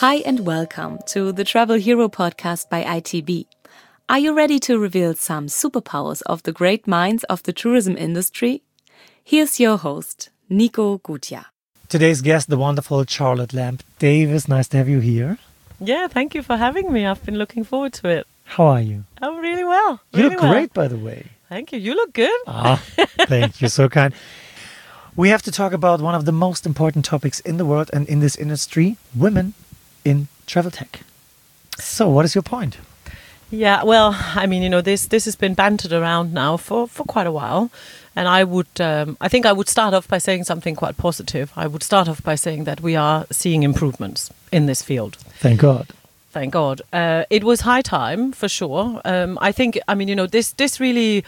Hi and welcome to the Travel Hero podcast by ITB. Are you ready to reveal some superpowers of the great minds of the tourism industry? Here's your host, Nico Gutia. Today's guest, the wonderful Charlotte Lamb-Davis. Nice to have you here. Yeah, thank you for having me. I've been looking forward to it. How are you? I'm really well. You look great, by the way. Thank you. You look good. Thank you. So kind. We have to talk about one of the most important topics in the world and in this industry, women in travel tech. So what is your point? Yeah, well, I mean, this has been bantered around now for quite a while. And I think I would start off by saying something quite positive. I would start off by saying that we are seeing improvements in this field. Thank God. Thank God. It was high time, for sure. I think, this really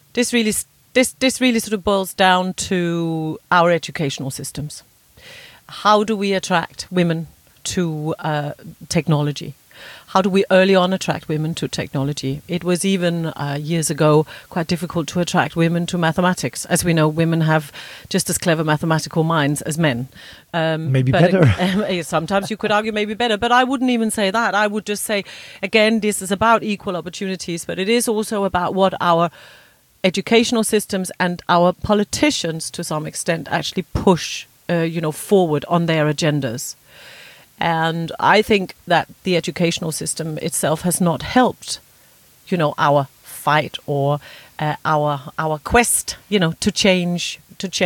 sort of boils down to our educational systems. How do we attract women to technology? How do we early on attract women to technology? It was even years ago quite difficult to attract women to mathematics. As we know, women have just as clever mathematical minds as men. Maybe better. Sometimes you could argue maybe better, but I wouldn't even say that. I would just say, again, this is about equal opportunities, but it is also about what our educational systems and our politicians, to some extent, actually push forward on their agendas. And I think that the educational system itself has not helped, our fight or our quest, to change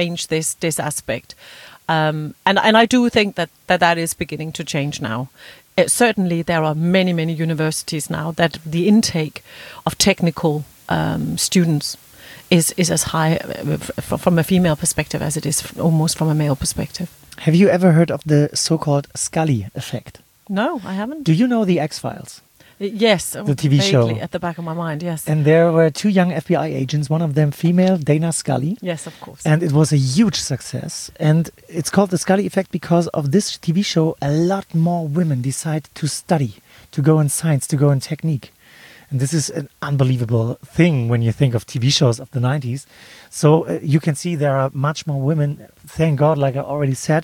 this aspect. And I do think that is beginning to change now. Certainly, there are many universities now that the intake of technical students is as high from a female perspective as it is almost from a male perspective. Have you ever heard of the so-called Scully effect? No, I haven't. Do you know the X-Files? Yes. The TV show. At the back of my mind, yes. And there were two young FBI agents, one of them female, Dana Scully. Yes, of course. And it was a huge success. And it's called the Scully effect because of this TV show, a lot more women decide to study, to go in science, to go in technique. And this is an unbelievable thing when you think of TV shows of the 90s. So you can see there are much more women, thank God, like I already said.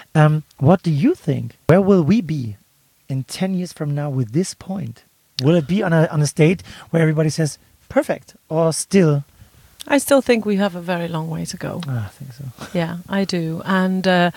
What do you think? Where will we be in 10 years from now with this point? Will it be on a state where everybody says, perfect, or still? I still think we have a very long way to go. I think so. Yeah, I do. And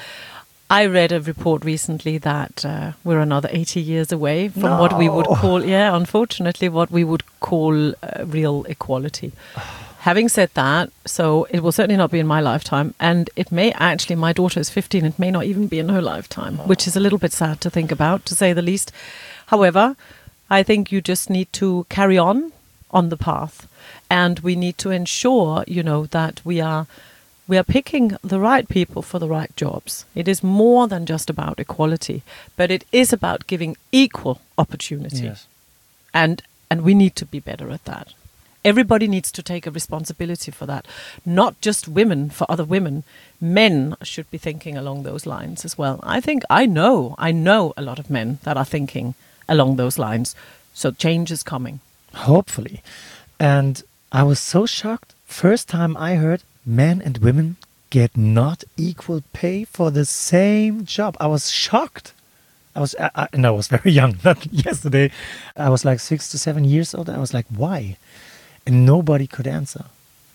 I read a report recently that we're another 80 years away from what we would call, unfortunately, what we would call real equality. Having said that, so it will certainly not be in my lifetime, and it may actually, my daughter is 15, it may not even be in her lifetime, which is a little bit sad to think about, to say the least. However, I think you just need to carry on the path, and we need to ensure, that we are picking the right people for the right jobs. It is more than just about equality, but it is about giving equal opportunity. Yes. And we need to be better at that. Everybody needs to take a responsibility for that. Not just women, for other women. Men should be thinking along those lines as well. I know a lot of men that are thinking along those lines. So change is coming. Hopefully. And I was so shocked. First time I heard men and women get not equal pay for the same job. I was shocked. I was very young, not yesterday. I was like 6 to 7 years old. I was like, why? And nobody could answer.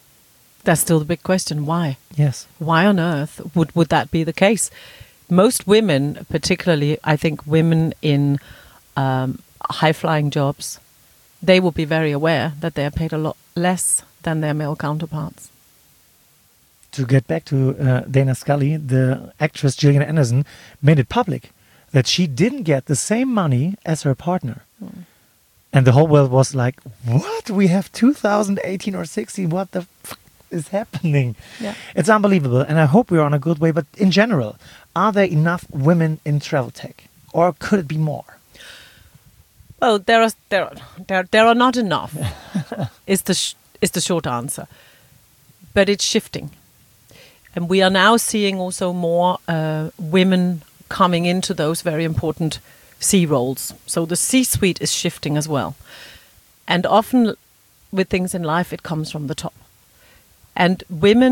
That's still the big question. Why? Yes. Why on earth would that be the case? Most women, particularly, I think women in high-flying jobs, they will be very aware that they are paid a lot less than their male counterparts. To get back to Dana Scully, the actress Gillian Anderson made it public that she didn't get the same money as her partner. And the whole world was like, what? We have 2018 or 16. What the fuck is happening? Yeah. It's unbelievable. And I hope we're on a good way. But in general, are there enough women in travel tech? Or could it be more? Well, there are not enough, is the short answer. But it's shifting. And we are now seeing also more women coming into those very important C roles. So the C-suite is shifting as well. And often with things in life, it comes from the top. And women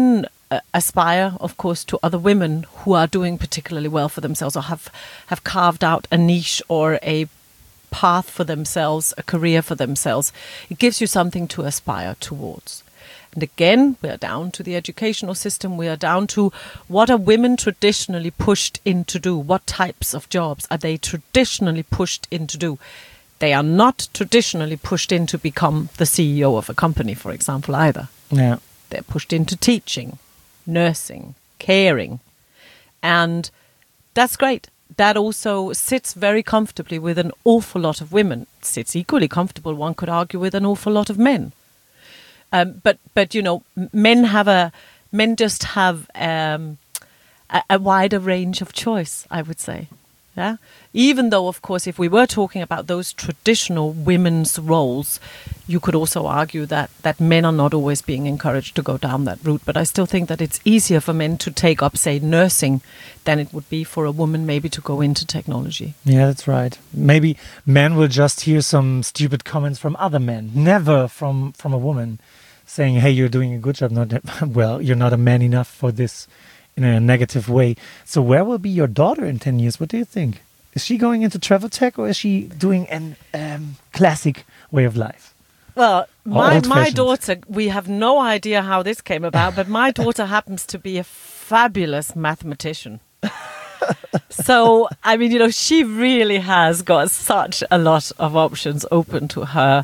aspire, of course, to other women who are doing particularly well for themselves or have carved out a niche or a path for themselves, a career for themselves. It gives you something to aspire towards. And again, we are down to the educational system. We are down to what are women traditionally pushed in to do? What types of jobs are they traditionally pushed in to do? They are not traditionally pushed in to become the CEO of a company, for example, either. Yeah. They're pushed into teaching, nursing, caring. And that's great. That also sits very comfortably with an awful lot of women. It sits equally comfortable, one could argue, with an awful lot of men. But you know, men just have a wider range of choice, I would say. Yeah. Even though, of course, if we were talking about those traditional women's roles, you could also argue that men are not always being encouraged to go down that route. But I still think that it's easier for men to take up, say, nursing than it would be for a woman maybe to go into technology. Yeah, that's right. Maybe men will just hear some stupid comments from other men, never from a woman, saying, hey, you're doing a good job. Not well, you're not a man enough for this, in a negative way. So where will be your daughter in 10 years? What do you think? Is she going into travel tech, or is she doing an classic way of life? Well, my old-fashioned? daughter, we have no idea how this came about, but my daughter happens to be a fabulous mathematician. So, I mean, you know, she really has got such a lot of options open to her.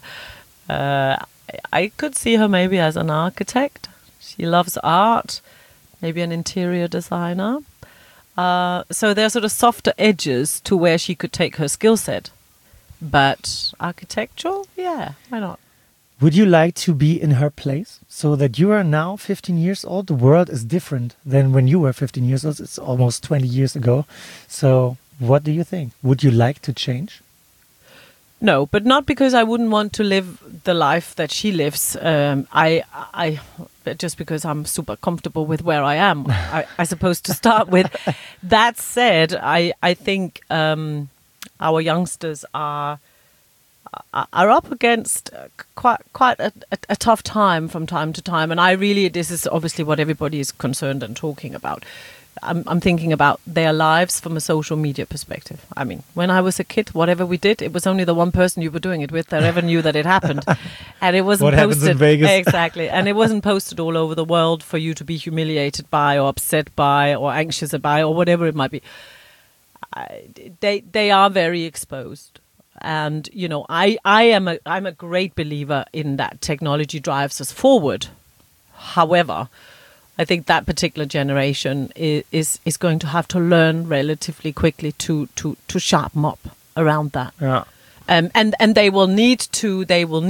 I could see her maybe as an architect. She loves art, maybe an interior designer. So there are sort of softer edges to where she could take her skill set. But architectural, yeah, why not? Would you like to be in her place, so that you are now 15 years old? The world is different than when you were 15 years old. It's almost 20 years ago. So what do you think? Would you like to change? No, but not because I wouldn't want to live the life that she lives. I just because I'm super comfortable with where I am, I suppose, to start with. That said, I think our youngsters are up against quite a tough time from time to time, and this is obviously what everybody is concerned and talking about. I'm thinking about their lives from a social media perspective. I mean, when I was a kid, whatever we did, it was only the one person you were doing it with that ever knew that it happened. And it wasn't what posted. Happens in Vegas. Exactly. And it wasn't posted all over the world for you to be humiliated by or upset by or anxious by or whatever it might be. They are very exposed. And, you know, I'm a great believer in that technology drives us forward. However, I think that particular generation is going to have to learn relatively quickly to sharpen up around that. Yeah. And they will need to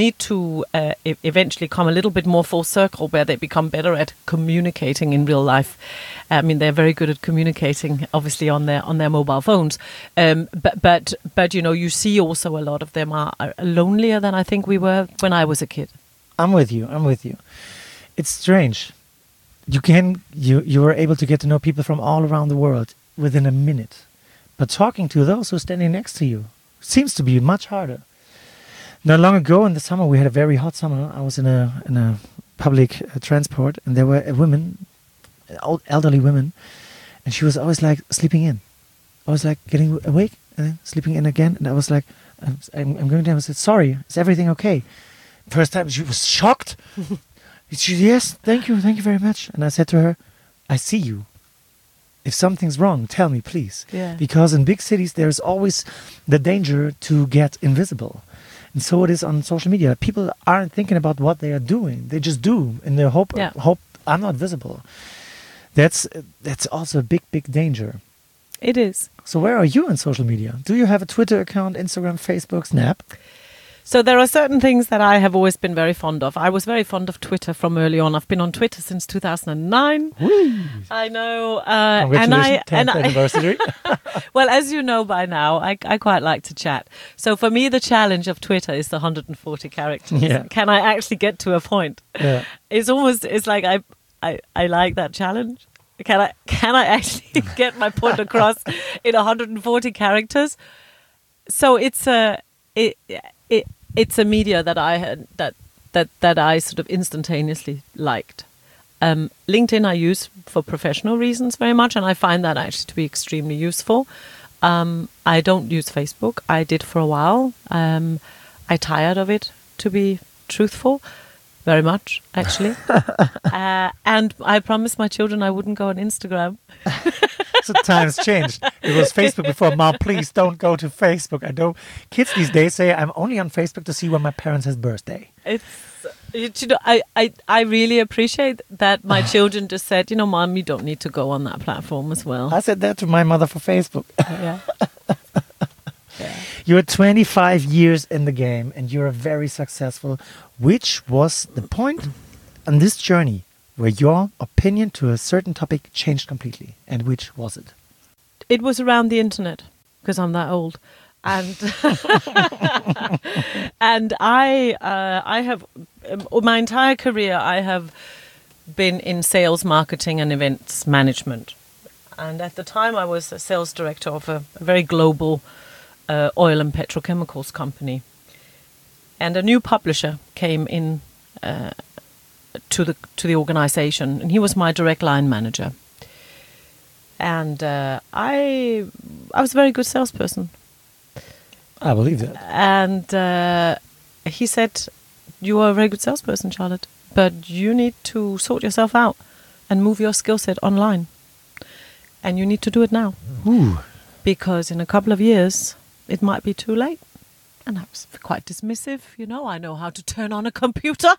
eventually come a little bit more full circle, where they become better at communicating in real life. I mean, they're very good at communicating, obviously, on their mobile phones. But you know, you see also a lot of them are lonelier than I think we were when I was a kid. I'm with you. It's strange. You were able to get to know people from all around the world within a minute, but talking to those who are standing next to you seems to be much harder. Not long ago in the summer, we had a very hot summer. I was in a public transport, and there were women, elderly women, and she was always like sleeping in. I was like getting awake and then sleeping in again, and I was like, I'm going down. I said, sorry, is everything okay? First time she was shocked. She, yes, thank you very much. And I said to her, I see you. If something's wrong, tell me, please. Yeah. Because in big cities, there's always the danger to get invisible. And so it is on social media. People aren't thinking about what they are doing. They just do in the hope I'm not visible. That's also a big danger. It is. So where are you on social media? Do you have a Twitter account, Instagram, Facebook, Snap? So there are certain things that I have always been very fond of. I was very fond of Twitter from early on. I've been on Twitter since 2009. Woo. I know. Congratulations, 10th anniversary. Well, as you know by now, I quite like to chat. So for me, the challenge of Twitter is the 140 characters. Yeah. Can I actually get to a point? Yeah. It's like I like that challenge. Can I actually get my point across in 140 characters? So it's a media that I had that I sort of instantaneously liked. LinkedIn I use for professional reasons very much, and I find that actually to be extremely useful. I don't use Facebook. I did for a while. I tired of it, to be truthful, very much, actually. And I promised my children I wouldn't go on Instagram. So times changed. It was Facebook before. Mom, please don't go to Facebook. I know kids these days say I'm only on Facebook to see when my parents' has birthday. I really appreciate that my children just said, Mom, you don't need to go on that platform as well. I said that to my mother for Facebook. Yeah. Yeah. You're 25 years in the game and you're very successful. Which was the point on this journey where your opinion to a certain topic changed completely? And which was it? It was around the internet, because I'm that old. And and I have my entire career I have been in sales, marketing and events management. And at the time I was a sales director of a very global oil and petrochemicals company. And a new publisher came in to the organization, and he was my direct line manager. And I was a very good salesperson. I believe that. And he said, "You are a very good salesperson, Charlotte, but you need to sort yourself out and move your skill set online. And you need to do it now. Ooh. Because in a couple of years, it might be too late." And I was quite dismissive. I know how to turn on a computer.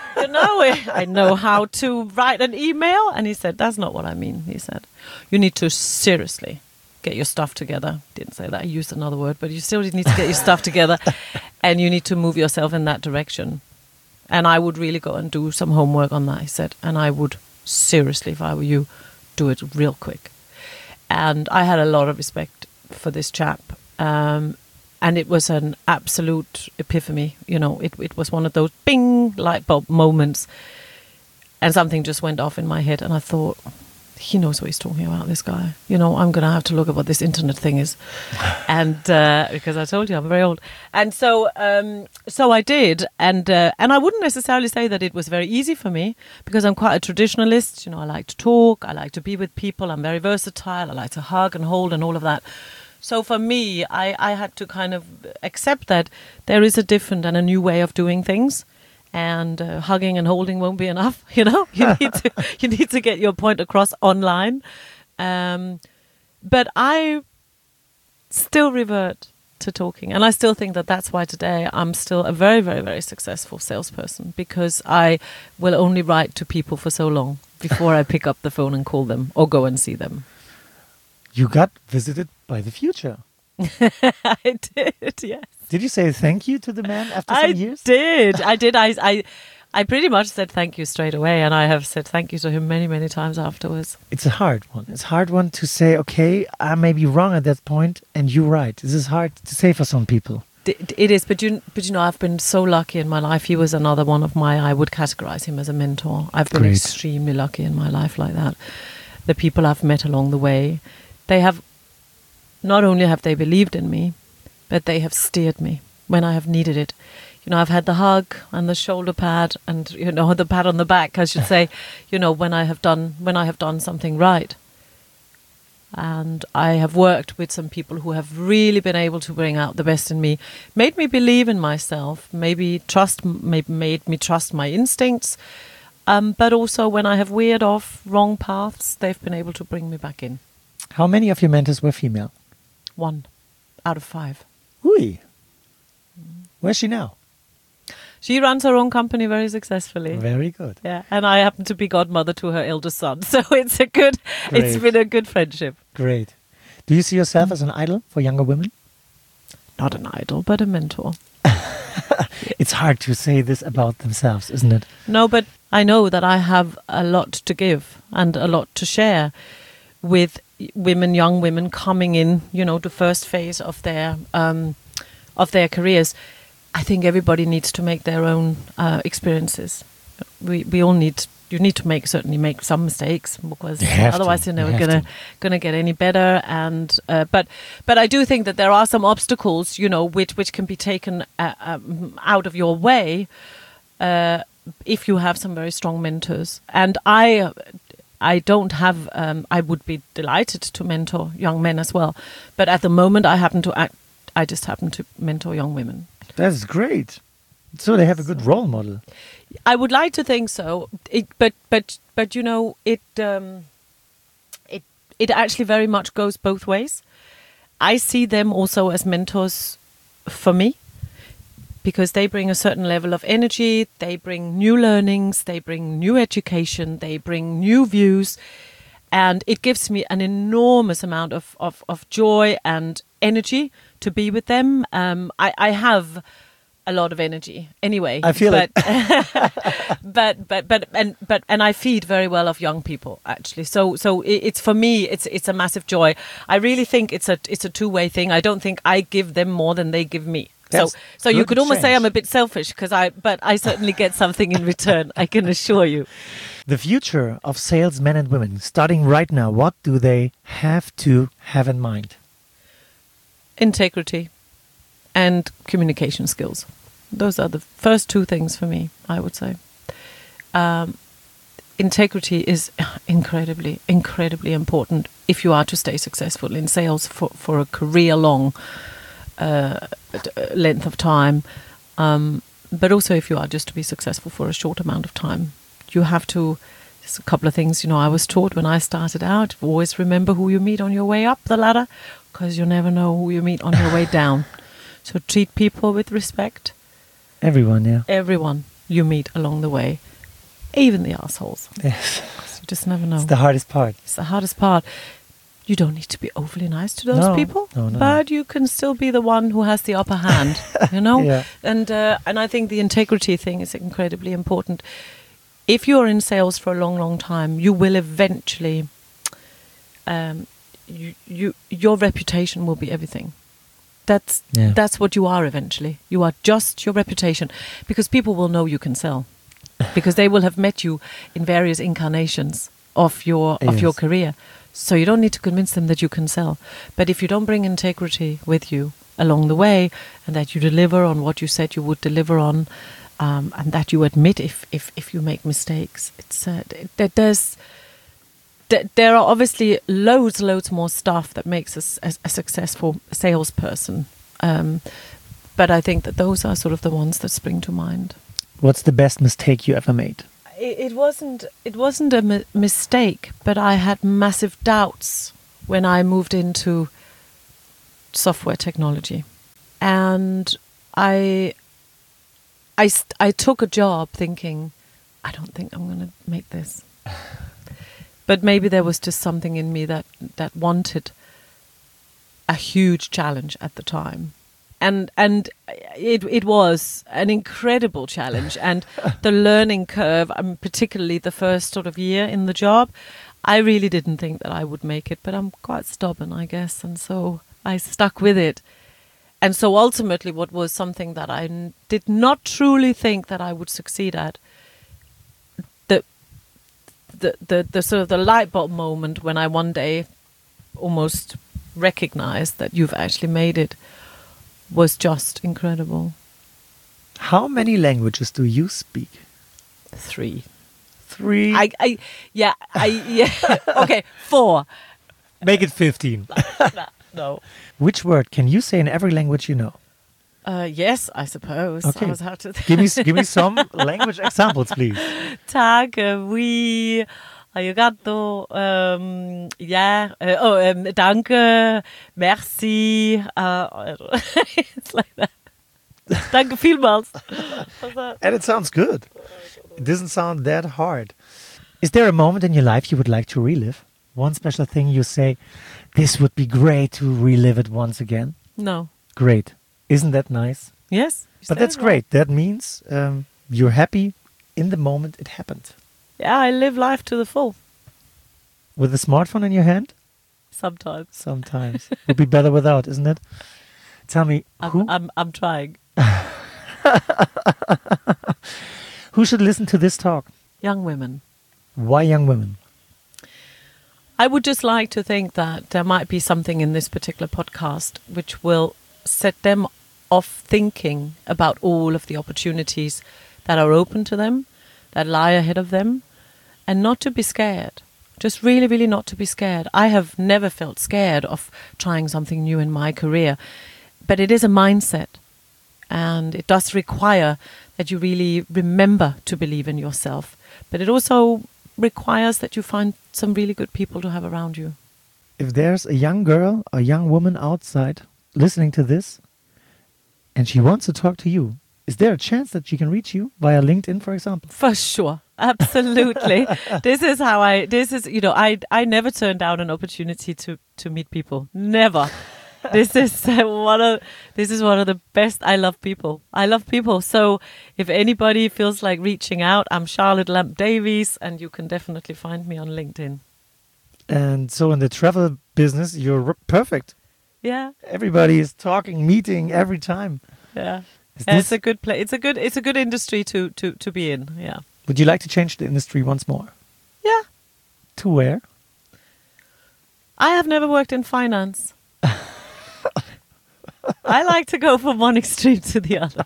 I know how to write an email. And he said, "That's not what I mean." He said, "You need to seriously get your stuff together." Didn't say that. I used another word, but you still need to get your stuff together. And you need to move yourself in that direction. And I would really go and do some homework on that, he said. And I would seriously, if I were you, do it real quick. And I had a lot of respect for this chap. And it was an absolute epiphany. It was one of those bing light bulb moments. And something just went off in my head. And I thought, he knows what he's talking about, this guy. I'm going to have to look at what this internet thing is. And because I told you, I'm very old. And so I did. And I wouldn't necessarily say that it was very easy for me, because I'm quite a traditionalist. I like to talk. I like to be with people. I'm very versatile. I like to hug and hold and all of that. So for me, I had to kind of accept that there is a different and a new way of doing things. And hugging and holding won't be enough, you need to get your point across online. But I still revert to talking. And I still think that that's why today I'm still a very, very, very successful salesperson, because I will only write to people for so long before I pick up the phone and call them or go and see them. You got visited by the future. I did, yes. Did you say thank you to the man after some years? I did. I pretty much said thank you straight away, and I have said thank you to him many, many times afterwards. It's a hard one. It's a hard one to say, okay, I may be wrong at that point, and you're right. This is hard to say for some people. It is, but I've been so lucky in my life. He was another one of I would categorize him as a mentor. I've been extremely lucky in my life like that. The people I've met along the way, they have, not only have they believed in me, but they have steered me when I have needed it. I've had the hug and the shoulder pad and, the pat on the back, I should say, when I have done something right. And I have worked with some people who have really been able to bring out the best in me, made me believe in myself, maybe made me trust my instincts. But also when I have veered off wrong paths, they've been able to bring me back in. How many of your mentors were female? 1 out of 5. Ooh. Where's she now? She runs her own company very successfully. Very good. Yeah, and I happen to be godmother to her eldest son, so it's been a good friendship. Great. Do you see yourself as an idol for younger women? Not an idol, but a mentor. It's hard to say this about themselves, isn't it? No, but I know that I have a lot to give and a lot to share with young women coming in, the first phase of their careers. I think everybody needs to make their own experiences. We all need. You need to make some mistakes, because otherwise you're never gonna get any better. And but I do think that there are some obstacles, which can be taken out of your way. if you have some very strong mentors. And I don't have, I would be delighted to mentor young men as well. But at the moment, I just happen to mentor young women. That's great. So they have a good role model. I would like to think so. But you know, it actually very much goes both ways. I see them also as mentors for me, because they bring a certain level of energy, they bring new learnings, they bring new education, they bring new views, and it gives me an enormous amount of joy and energy to be with them. I have a lot of energy anyway. I feel it. but I feed very well of young people, actually. So it's, for me, it's a massive joy. I really think it's a two-way thing. I don't think I give them more than they give me. So you could almost say I'm a bit selfish, but I certainly get something in return, I can assure you. The future of salesmen and women, starting right now, what do they have to have in mind? Integrity and communication skills. Those are the first two things for me, I would say. Integrity is incredibly, incredibly important if you are to stay successful in sales for a career-long length of time, but also if you are just to be successful for a short amount of time. You have to, there's a couple of things, I was taught when I started out, always remember who you meet on your way up the ladder, because you never know who you meet on your way down. So treat people with respect. Everyone, yeah. Everyone you meet along the way, even the assholes. Yes. You just never know. It's the hardest part. It's the hardest part. You don't need to be overly nice to those people, but you can still be the one who has the upper hand, Yeah. And I think the integrity thing is incredibly important. If you're in sales for a long, long time, you will eventually, your reputation will be everything. That's what you are eventually. You are just your reputation, because people will know you can sell, because they will have met you in various incarnations of your career. So you don't need to convince them that you can sell. But if you don't bring integrity with you along the way, and that you deliver on what you said you would deliver on, and that you admit if you make mistakes, there are obviously loads more stuff that makes us a successful salesperson. But I think that those are sort of the ones that spring to mind. What's the best mistake you ever made? It wasn't a mistake, but I had massive doubts when I moved into software technology, and I took a job thinking, I don't think I'm going to make this. But maybe there was just something in me that wanted a huge challenge at the time. And it was an incredible challenge, and the learning curve, particularly the first sort of year in the job, I really didn't think that I would make it, but I'm quite stubborn, I guess, and so I stuck with it. And so ultimately, what was something that I did not truly think that I would succeed at, the sort of the light bulb moment when I one day almost recognized that you've actually made it, was just incredible. How many languages do you speak? 3. 3? Yeah. Okay, 4. Make it 15. No. Which word can you say in every language you know? Yes, I suppose. Okay. I was how to Give me some language examples, please. Tag, oui, arigato, danke, merci. It's like that. Danke vielmals. And it sounds good. It doesn't sound that hard. Is there a moment in your life you would like to relive? One special thing you say, this would be great to relive it once again? No. Great. Isn't that nice? Yes. But that's great. That means you're happy in the moment it happened. Yeah, I live life to the full. With a smartphone in your hand? Sometimes. Sometimes. Would be better without, isn't it? Tell me, who? I'm trying. Who should listen to this talk? Young women. Why young women? I would just like to think that there might be something in this particular podcast which will set them off thinking about all of the opportunities that are open to them, that lie ahead of them, and not to be scared. Just really, really not to be scared. I have never felt scared of trying something new in my career, but it is a mindset, and it does require that you really remember to believe in yourself. But it also requires that you find some really good people to have around you. If there's a young girl, a young woman outside listening to this, and she wants to talk to you, is there a chance that she can reach you via LinkedIn, for example? For sure. Absolutely. I never turn down an opportunity to meet people. Never. This is one of the best. I love people. So if anybody feels like reaching out, I'm Charlotte Lamp Davies, and you can definitely find me on LinkedIn. And so in the travel business, you're perfect. Yeah. Everybody is talking, meeting every time. Yeah. It's a good place. It's a good industry to be in. Yeah. Would you like to change the industry once more? Yeah. To where? I have never worked in finance. I like to go from one extreme to the other.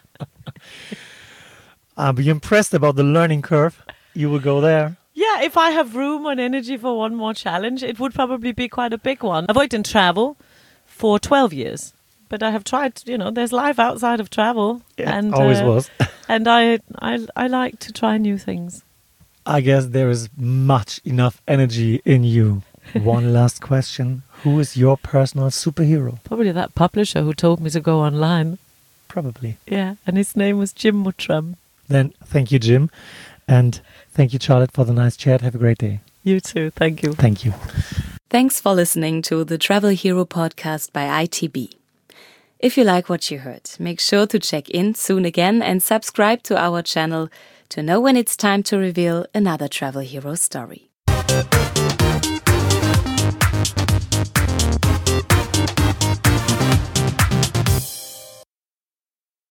But you're impressed about the learning curve. You will go there. Yeah, if I have room and energy for one more challenge, it would probably be quite a big one. I've worked in travel for 12 years, but I have tried, there's life outside of travel. Yeah, and always was. And I like to try new things. I guess there is enough energy in you. One last question. Who is your personal superhero? Probably that publisher who told me to go online. Probably. Yeah, and his name was Jim Mottram. Then thank you, Jim. And thank you, Charlotte, for the nice chat. Have a great day. You too. Thank you. Thank you. Thanks for listening to the Travel Hero podcast by ITB. If you like what you heard, make sure to check in soon again and subscribe to our channel to know when it's time to reveal another Travel Hero story.